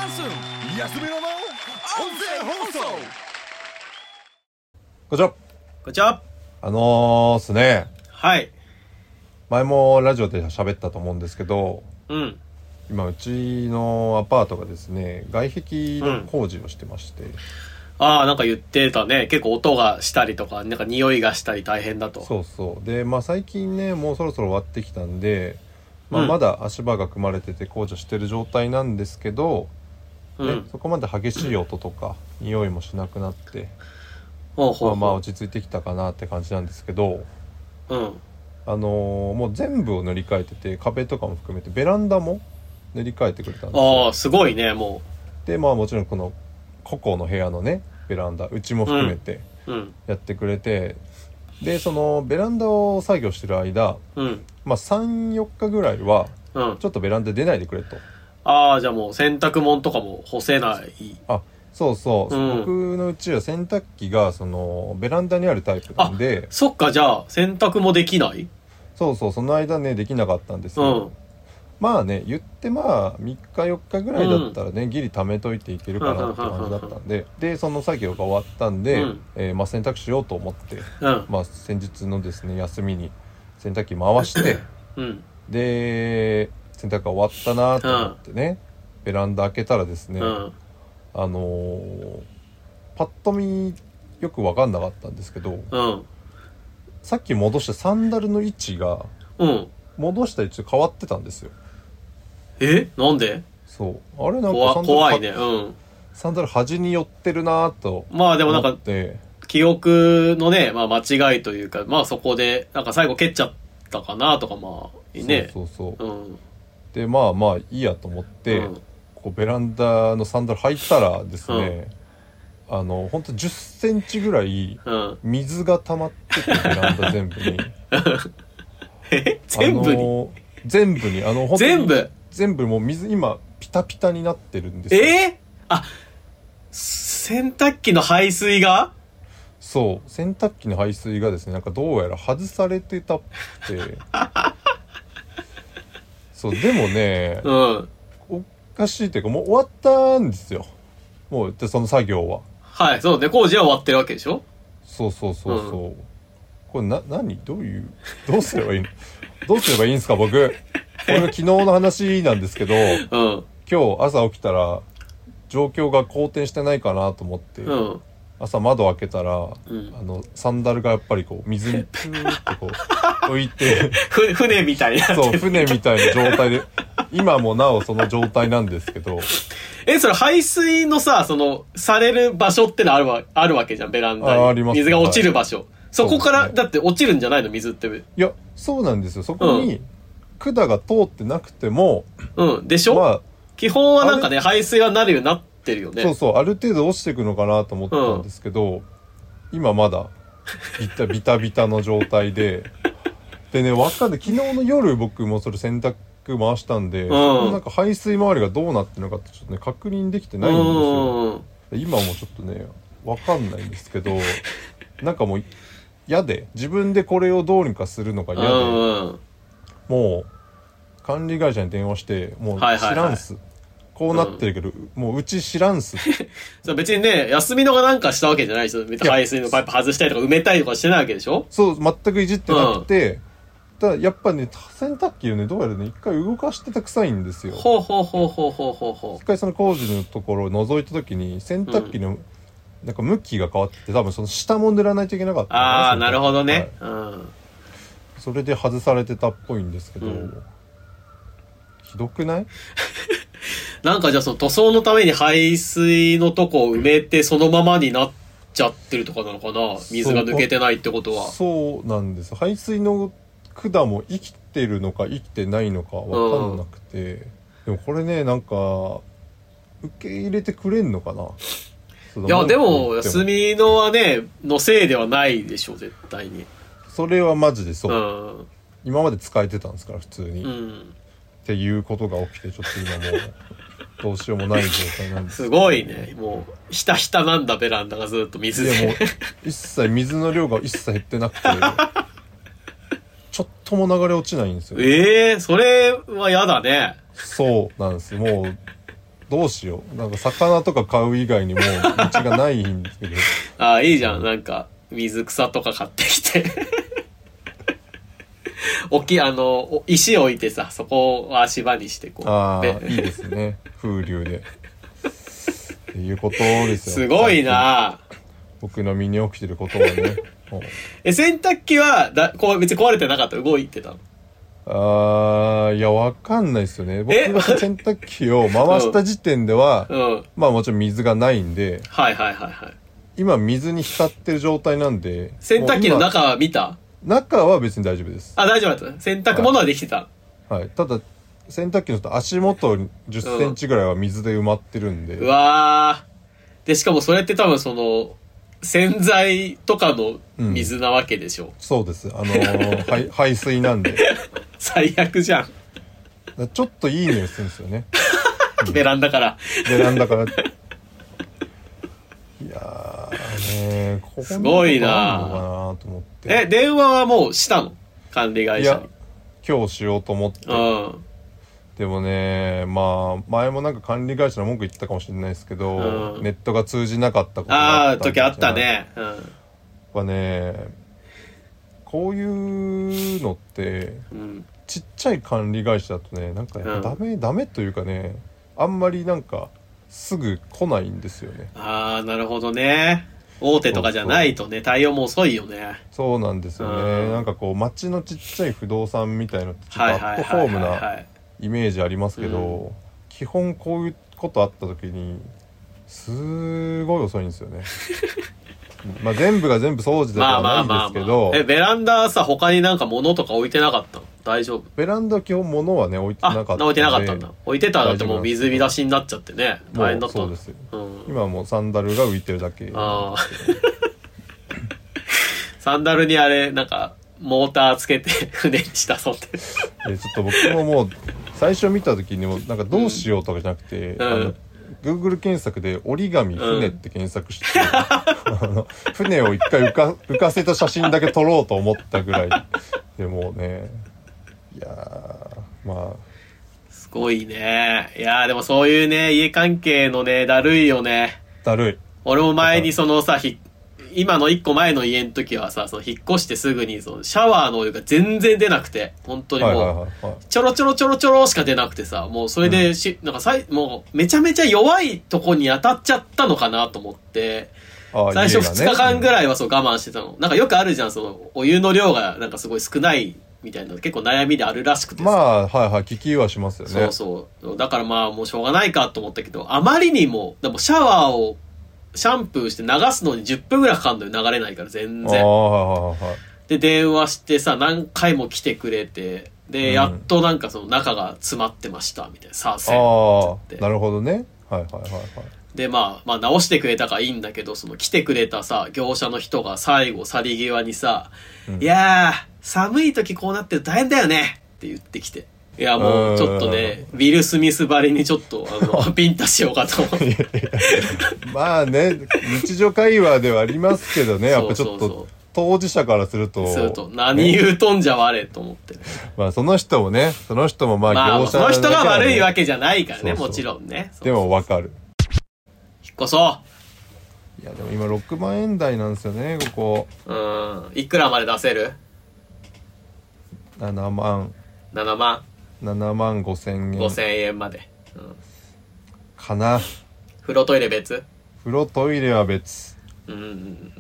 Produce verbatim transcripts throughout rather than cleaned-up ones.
ャンスン安めのの音声放送。 こんにちは。 こんにちは。 あのーすね、 はい。 前もラジオで喋ったと思うんですけど、 うん。 今うちのアパートがですね、外壁の工事をしてまして、うん、 ああ、なんか言ってたね。結構音がしたりとか、なんか匂いがしたり大変だと。 そうそうで、まあ最近ね、もうそろそろ終わってきたんで、まあ、まだ足場が組まれてて工事してる状態なんですけど、うんね、そこまで激しい音とか匂いもしなくなって、うん、まあまあ落ち着いてきたかなって感じなんですけど、 うん、 あのー、もう全部を塗り替えてて、壁とかも含めてベランダも塗り替えてくれたんですよ。 ああ、すごいね。もうでまあもちろんこの個々の部屋のねベランダ、うちも含めてやってくれて、うん、でそのベランダを作業してる間、うん、まあ さん,よっ 日ぐらいはちょっとベランダ出ないでくれと、うん、 ああ、じゃあもう洗濯物とかも干せない。 あ、そうそう、うん、僕のうちは洗濯機がそのベランダにあるタイプなんで。 そっか、じゃあ洗濯もできない。 そうそう、その間ねできなかったんですよ、うん、まあね言ってまあみっかよっかぐらいだったらね、うん、ギリ貯めといていけるかなって感じだったんで、でその作業が終わったんで、うん、えー、まあ洗濯しようと思って、うん、まあ先日のですね休みに洗濯機回して、うん、で洗濯が終わったなと思ってね、うん、ベランダ開けたらですね、うん、あのー、パッと見よく分かんなかったんですけど、うん、さっき戻したサンダルの位置が、うん、戻した位置変わってたんですよ。 え、なんで？ そう、あれなんかサンダル怖いね、うん、 サンダル端に寄ってるなと。 まあでもなんか記憶のね、まあ、間違いというか、まあそこでなんか最後蹴っちゃったかなとか、まあいいね。 そうそうそう、うん、でまあまあいいやと思って、うん、こうベランダのサンダル履いたらですね、うん、あのほんとじゅっセンチぐらい水が溜まってて、ベランダ全部にえ全部に、あの全部にあの本当に全部全部もう水今ピタピタになってるんですよ。 えー、あ、洗濯機の排水が？ そう、洗濯機の排水がですね、なんかどうやら外されてたってそうでもね、うん、おかしいっていうかもう終わったんですよ、もうでその作業は。 はい、そうね、工事は終わってるわけでしょ。そうそうそうそう、うん、これな何どういうどうすればいいのどうすればいいんですか僕。これは昨日の話なんですけど、うん、今日朝起きたら状況が好転してないかなと思って、うん、朝窓開けたら、うん、あのサンダルがやっぱりこう水にプーッとこう浮いて船みたいな、 そう船みたいな状態で今もなおその状態なんですけど。 え、それ排水のさ、そのされる場所ってのあるわあるわけじゃん、ベランダに。あ、あります。水が落ちる場所、はい、そこから、ね、だって落ちるんじゃないの水って。いやそうなんですよ、そこに、うん、管が通ってなくても、 うんでしょ、まあ、基本はなんかね排水はなるようになってるよね。 そうそう、ある程度落ちていくのかなと思ったんですけど、うん、今まだビタビタビタの状態ででね、わかんない、昨日の夜僕もそれ洗濯回したんで、うん、そのなんか排水周りがどうなってるのかってちょっとね確認できてないんですよ、うん、今もちょっとねわかんないんですけどなんかもう嫌で、自分でこれをどうにかするのが嫌で、うん、もう管理会社に電話してもう知らんす、はいはいはい、こうなってるけど、うん、もううち知らんすそう別にね休みのがなんかしたわけじゃないですよ。排水のパイプ外したりとか埋めたりとかしてないわけでしょ。 そう全くいじってなくて、うん、ただやっぱね洗濯機をねどうやらね一回動かしてた臭いんですよ。 ほうほうほうほうほうほうほう。 一回その工事のところを覗いた時に洗濯機の、うんなんか向きが変わってて、多分その下も塗らないといけなかった、ね、 ああなるほどね、はい、うん、 それで外されてたっぽいんですけど、うん、ひどくない？ なんかじゃあその塗装のために排水のとこを埋めてそのままになっちゃってるとかなのかな、水が抜けてないってことは。 そうなんです。排水の管も生きてるのか生きてないのか分かんなくて、うん、でもこれねなんか受け入れてくれんのかな。 いやでも休みのはねのせいではないでしょ絶対に。 それはマジでそう、うん、今まで使えてたんですから普通に、うん、っていうことが起きてちょっと今もうどうしようもない状態なんです。 すごいね、もうひたひたなんだベランダがずっと水で。 いやもう一切水の量が一切減ってなくてちょっとも流れ落ちないんですよ。 ええー、それはやだね。 そうなんです。もうどうしよう。なんか魚とか買う以外にもう道がないんですけど。 ああ、いいじゃん。なんか、水草とか買ってきて。大きい、あの、石置いてさ、そこを足場にしてこう。 ああ、いいですね。風流で。っていうことですよ。 すごいな。 僕の身に起きてることはね。 え、洗濯機はだこう別に壊れてなかった？動いてたの？ あー、いや、わかんないですよね。僕が洗濯機を回した時点では、 うん、 まあもちろん水がないんで、 はいはいはいはい。 今水に浸ってる状態なんで。 洗濯機の中は見た？ 中は別に大丈夫です。 あ、大丈夫だった。洗濯物はできてた。 はい。はい、ただ、洗濯機の足元じゅっセンチぐらいは水で埋まってるんで。 うん、うわー。で、しかもそれって多分その、洗剤とかの水なわけでしょ。うん、 そうです。あのー、排排水なんで。 最悪じゃん。 ちょっといい匂いするんですよね。 ベランダから。 ベランダから。いやーねー、ここすごいなー。 のかなと思って。 え、電話はもうしたの？管理会社に。いや、 今日しようと思って。うん。でもね、まあ、前もなんか管理会社の文句言ったかもしれないですけど、うん、ネットが通じなかったことがあった。ああ、時あったね。うん。 はね、こういうのって、うん、ちっちゃい管理会社だとね、なんかやっぱダメ、うん、ダメというかね、あんまりなんか、すぐ来ないんですよね。 ああ、なるほどね。大手とかじゃないとね、対応も遅いよね。 そうなんですよね。うん、なんかこう、街のちっちゃい不動産みたいのって、ちょっとアットホームなイメージありますけど、うん、基本こういうことあった時に、すごい遅いんですよね。まあ全部が全部掃除ではないんですけど、まあまあまあまあ、 え、ベランダさ、他になんか物とか置いてなかったの？大丈夫？ ベランダ基本物はね、置いてなかったんで。 あ、置いてなかったんだ。置いてたらだってもう水浸しになっちゃってね。大変だった。 そうですよ、うん。今はもうサンダルが浮いてるだけ。あサンダルにあれ、なんか、モーターつけて船にしたそうって。 え、ちょっと僕ももう、最初見た時にも、なんかどうしようとかじゃなくて、うん、あのGoogle 検索で折り紙船って検索して、うん、あの船を一回浮か、浮かせた写真だけ撮ろうと思ったぐらいでもね、いやー、まあすごいね。いやーでもそういうね、家関係のね、だるいよね。 だるい。 俺も前にそのさ、ひ今の一個前の家の時はさ、その引っ越してすぐにそのシャワーのお湯が全然出なくて、本当にもうちょろちょろちょろちょろしか出なくてさ、もうそれでし、うん、なんかさいもうめちゃめちゃ弱いとこに当たっちゃったのかなと思って、最初ふつかかんぐらいはそう我慢してたの。なんかよくあるじゃん、そのお湯の量がなんかすごい少ないみたいな結構悩みであるらしくてさ。 まあはいはい、聞きはしますよね。 そうそう。だからまあもうしょうがないかと思ったけど、あまりにもでもシャワーをシャンプーして流すのにじゅっぷんぐらいかかるのよ。流れないから全然。で、電話してさ、何回も来てくれて、で、うん、やっとなんかその中が詰まってました、みたいな。さあ、せんって。 なるほどね。はいはいはいはい。 で、まあ、まあ直してくれたからいいんだけど、その来てくれたさ、業者の人が最後、去り際にさ、うん、いやー、寒い時こうなってると大変だよねって言ってきて。いやもうちょっとね、ウィル・スミスばりにちょっとあのピンタしようかと思ってまあね、日常会話ではありますけどね、やっぱちょっと当事者からすると、 すると何言うとんじゃわれと思って、ね、 まあその人もね、その人もまあ業者、 まあ、その人が悪いわけじゃないからね、そうそうもちろんね。 そうそうでもわかる。 引っ越そう。 いやでも今ろくまんえん台なんですよね、ここ。 うん、いくらまで出せる？ ななまん。 ななまん。 ななまんごせんえん。 ごせんえんまで、うん、 かな。 風呂トイレ別？ 風呂トイレは別。 うん。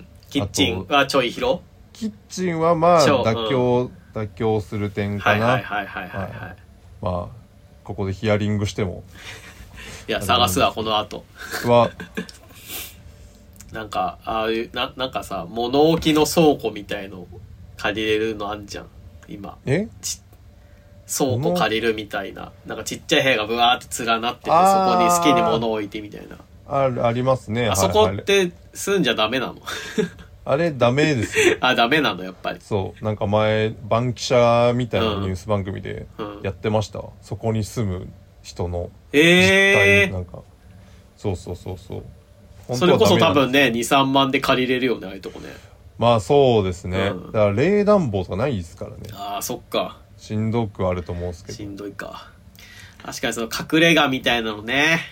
キッチンはちょい広？ キッチンはまあ妥協、うん、妥協する点かな。 はいはいはいはいはい、はい、 まあここでヒアリングしてもいや探すわこの後はなんかああいうななんかさ物置の倉庫みたいの借りれるのあんじゃん今。 え？ ち倉庫借りるみたいな、なんかちっちゃい部屋がブワーって連なってて、そこに好きに物を置いてみたいな。 あ, ありますね。 あそこって住んじゃダメなの？ あれダメですよ。 あ、ダメなのやっぱり。 そう、なんか前バンキシャみたいなニュース番組でやってました。うんうん、そこに住む人の実態、えー、なんかそうそうそうそう。 それこそ多分ねに、さんまんで借りれるよね、ああいうとこね。 まあそうですね。うん、だから冷暖房とかないですからね。 ああ、そっか。 しんどくあると思うんですけど。 しんどいか。確かにその隠れ家みたいなのね、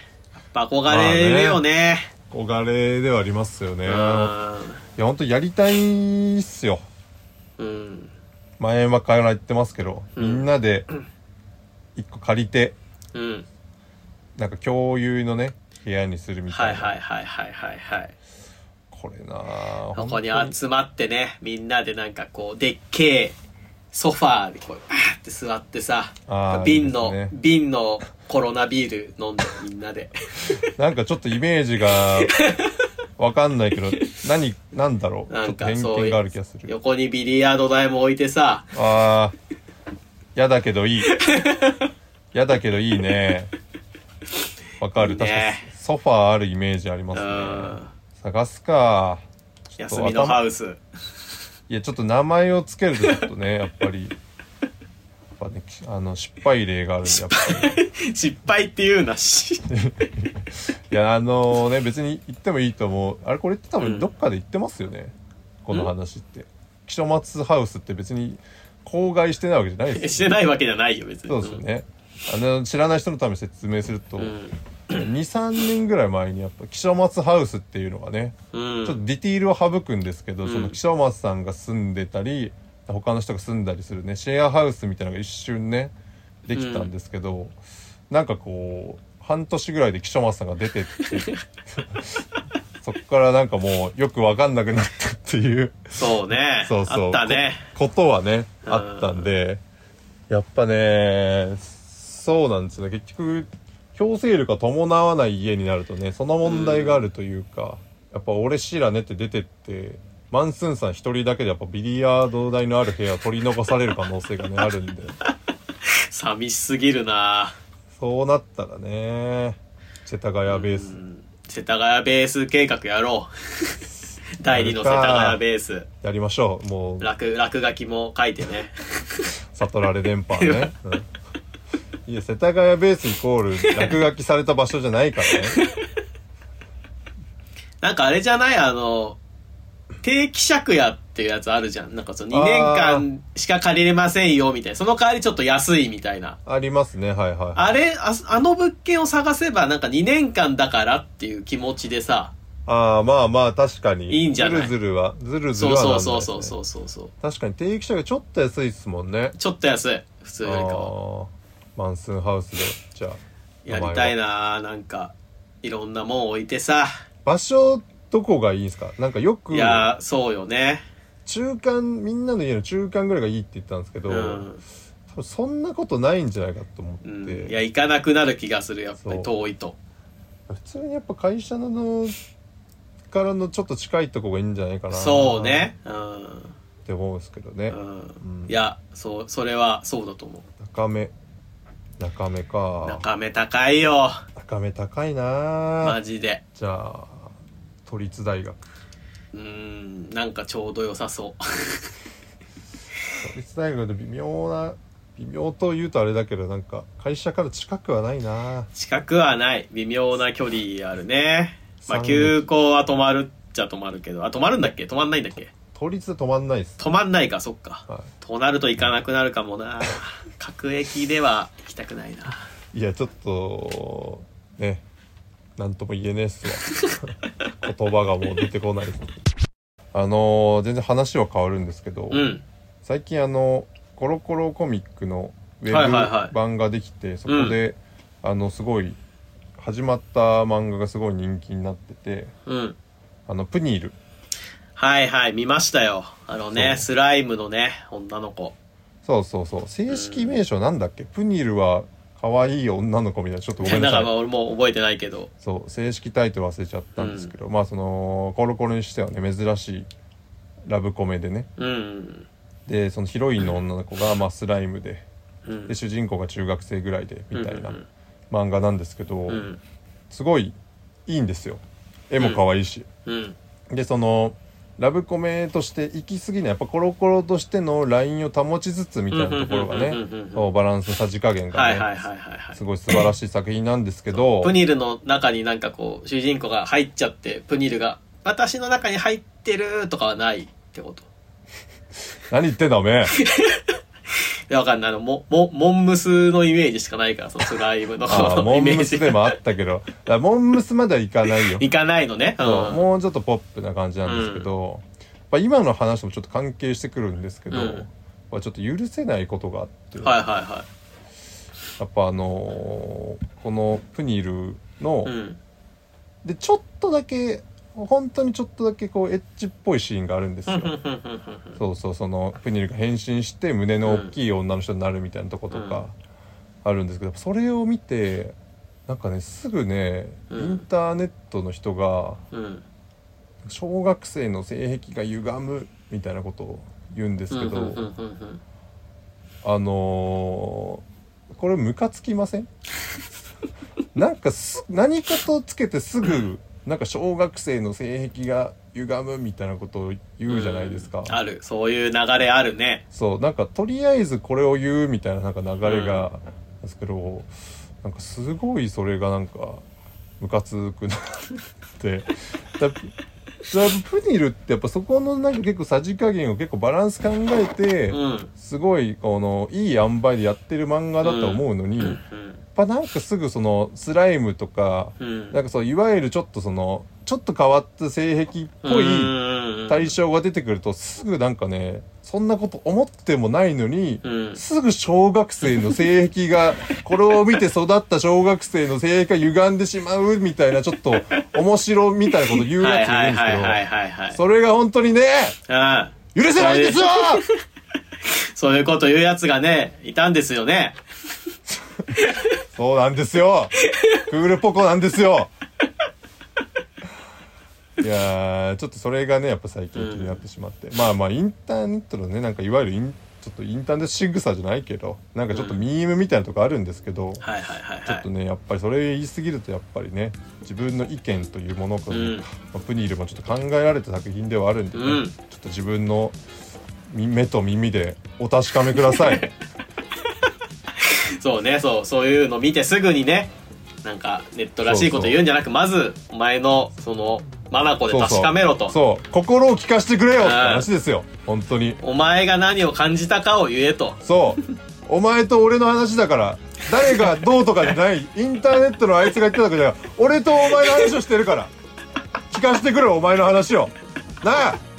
ぱ憧れるよね。 まあ、ね憧れではありますよね。いうんや本当やりたいっすよ。 うん。 前々から言ってますけど、 うん、 みんなで一個借りて、 うん、 なんか共有のね部屋にするみたいな。 はいはいはいはいはいはい。 これなぁ。 ここに集まってね、みんなでなんかこうでっけえソファーでこうバーって座ってさ、瓶の、ね、瓶のコロナビール飲んでみんなで。 なんかちょっとイメージがわかんないけど、何なんだろう。ちょっと偏見がある気がする。 横にビリヤード台も置いてさ。 ああ、やだけどいい。やだけどいいね。わかる。いいね、確かソファーあるイメージありますね。探すか。 休みのハウス。 いやちょっと名前をつけるとちょっとねやっぱりやっぱ、ね、あの失敗例があるんでやっぱり失敗って言うなし。いやあのね別に言ってもいいと思う。あれこれって多分どっかで言ってますよね、うん、この話って。木曽松ハウスって別に口外してないわけじゃないですよ、ね、 してないわけじゃないよ別に。 そうですよね、うん、あの知らない人のために説明すると、うんにさんねんぐらい前にやっぱ木曽松ハウスっていうのがね、うん、ちょっとディティールを省くんですけど、うん、その木曽松さんが住んでたり他の人が住んだりするねシェアハウスみたいなのが一瞬ねできたんですけど、うん、なんかこう半年ぐらいで木曽松さんが出てってそっからなんかもうよく分かんなくなったっていうそうねそうそうあったねこ、ことはね、うん、あったんでやっぱねそうなんですよね。結局強制力が伴わない家になるとねその問題があるというか、うん、やっぱ俺しらねって出てってマンスーンさん一人だけでやっぱビリヤード台のある部屋を取り残される可能性がねあるんで寂しすぎるな。 そうなったらね世田谷ベース、うん、 世田谷ベース計画やろう第二の世田谷ベースやりましょう。もう落, 落書きも書いてね悟られ電波ね、うんいや世田谷ベースイコール落書きされた場所じゃないからねなんかあれじゃないあの定期借家っていうやつあるじゃん。なんかそのにねんかんしか借りれませんよみたいなその代わりちょっと安いみたいなありますね。はいはい。 あれ あ, あの物件を探せばなんかにねんかんだからっていう気持ちでさああまあまあ確かにいいんじゃない。 ずるずるはずるずるはなんだよね。 そうそうそうそうそうそう確かに定期借家ちょっと安いっすもんね。 ちょっと安い普通よりかは。 マンスーンハウスでじゃあやりたいな。なんかいろんなもん置いてさ。 場所どこがいいんですか。なんかよくいやそうよね中間みんなの家の中間ぐらいがいいって言ったんですけど、うん、多分そんなことないんじゃないかと思って、うん、 いや行かなくなる気がするやっぱり遠いと。 普通にやっぱ会社のからのちょっと近いとこがいいんじゃないかな。 そうね、うん、 って思うんですけどね、 うんうん、いやそうそれはそうだと思う。 中目中目か。 中目高いよ。 中目高いなマジで。 じゃあ都立大学うーんなんかちょうど良さそう都立大学で微妙な微妙と言うとあれだけどなんか会社から近くはないな。 近くはない微妙な距離あるね。まあ急行は止まるっちゃ止まるけどあ止まるんだっけ止まんないんだっけ。 都立で止まんないっす。 止まんないかそっか、はい、となると行かなくなるかもな各駅では行きたくないな。 いやちょっとねなんとも言えねえっすわ言葉がもう出てこないです。あのー、全然話は変わるんですけど、うん、最近あのコロコロコミックのウェブ版ができて、はいはいはい、そこで、うん、あのすごい始まった漫画がすごい人気になってて、うん、あのプニールはいはい見ましたよ。あのねスライムのね女の子。 そうそうそう正式名称なんだっけ、うん、プニールは可愛い女の子みたいな。ちょっとごめんなさい。 だから俺も覚えてないけどそう正式タイトル忘れちゃったんですけど、うん、まあそのコロコロにしてはね珍しいラブコメでね、うん、でそのヒロインの女の子がまあスライムで、うん、で主人公が中学生ぐらいでみたいな漫画なんですけど、うん、すごいいいんですよ。絵も可愛いし、うんうん、でそのラブコメとして行き過ぎないやっぱコロコロとしてのラインを保ちつつみたいなところがねバランスのさじ加減がねすごい素晴らしい作品なんですけどプニルの中になんかこう主人公が入っちゃってプニルが私の中に入ってるとかはないってこと。 何言ってんだおめえや、わかんない。あの、も、も、モンムスのイメージしかないから、そのスライムのあモンイメージ。 ムスでもあったけど、だからモンムスまではいかないよ。 いかないのね。うん、 そうもうちょっとポップな感じなんですけど、うん、今の話もちょっと関係してくるんですけど、うん、ちょっと許せないことがあって。 はいはいはい。 やっぱあのー、このプニルの、うん、でちょっとだけ本当にちょっとだけこうエッチっぽいシーンがあるんですよそうそう、そのプニルが変身して胸の大きい女の人になるみたいなとことかあるんですけど、それを見てなんかねすぐね、うん、インターネットの人が、うん、小学生の性癖が歪むみたいなことを言うんですけど、あのーこれムカつきません？なんかす何かとつけてすぐなんか小学生の性癖が歪むみたいなことを言うじゃないですか、 うん、ある、そういう流れあるね。 そうなんかとりあえずこれを言うみたいななんか流れがですけど、うん、なんかすごいそれがなんかムカつくなってだプニルってやっぱそこのなんか結構さじ加減を結構バランス考えて、うん、すごいこのいい塩梅でやってる漫画だと思うのに、うんうん、やっぱなんかすぐそのスライムとか、うん、なんかそういわゆるちょっとそのちょっと変わった性癖っぽい対象が出てくるとすぐなんかねそんなこと思ってもないのに、うん、すぐ小学生の性癖がこれを見て育った小学生の性癖が歪んでしまうみたいなちょっと面白みたいなこと言うやついるんですけど、それが本当にね、うん、許せないんですよそういうこと言うやつがねいたんですよねそうなんですよクールポコなんですよいやーちょっとそれがねやっぱ最近気になってしまって、うん、まあまあインターネットのねなんかいわゆるインちょっとインターネット仕草じゃないけどなんかちょっとミームみたいなとこあるんですけど、うん、はいはいはいはい、ちょっとねやっぱりそれ言い過ぎるとやっぱりね自分の意見というものが、ねうんまあ、プニールもちょっと考えられた作品ではあるんでね、うん、ちょっと自分の目と耳でお確かめくださいそうねそうそういうの見てすぐにねなんかネットらしいこと言うんじゃなくまずお前のそのマナコで確かめろとそうそう心を聞かせてくれよって話ですよ本当にお前が何を感じたかを言えとそうお前と俺の話だから誰がどうとかじゃないインターネットのあいつが言ってたわけじゃない俺とお前の話をしてるから聞かせてくれよお前の話をなあ